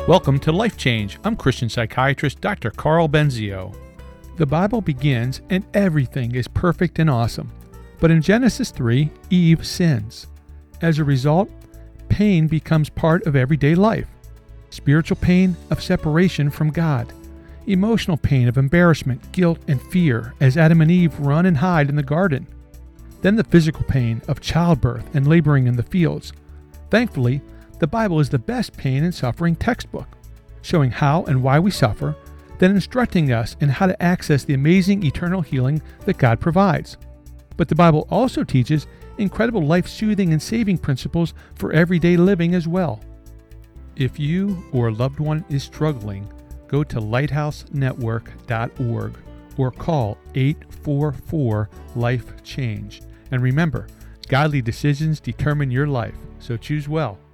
Welcome to Life Change. I'm Christian psychiatrist Dr. Carl Benzio. The Bible begins and everything is perfect and awesome. But in Genesis 3, Eve sins. As a result, pain becomes part of everyday life. Spiritual pain of separation from God. Emotional pain of embarrassment, guilt, and fear as Adam and Eve run and hide in the garden. Then the physical pain of childbirth and laboring in the fields. Thankfully, the Bible is the best pain and suffering textbook, showing how and why we suffer, then instructing us in how to access the amazing eternal healing that God provides. But the Bible also teaches incredible life-soothing and saving principles for everyday living as well. If you or a loved one is struggling, go to lighthousenetwork.org or call 844-LIFE-CHANGE. And remember, godly decisions determine your life, so choose well.